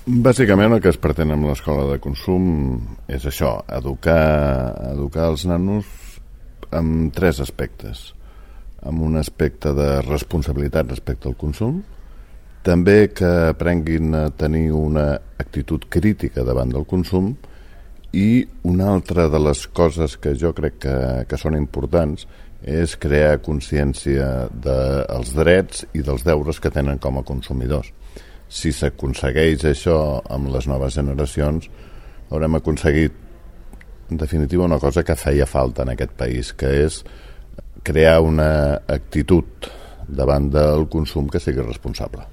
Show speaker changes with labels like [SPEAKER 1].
[SPEAKER 1] Bàsicament el que es pretén amb l'escola de consum és això, educar els nanos amb tres aspectes. Amb un aspecte de responsabilitat respecte al consum, també que aprenguin a tenir una actitud crítica davant del consum, i una altra de les coses que jo crec que són importants és crear consciència dels drets i dels deures que tenen com a consumidors. Si s'aconsegueix això amb les noves generacions, haurem aconseguit, en definitiva, una cosa que feia falta en aquest país, que és crear una actitud davant del consum que sigui responsable.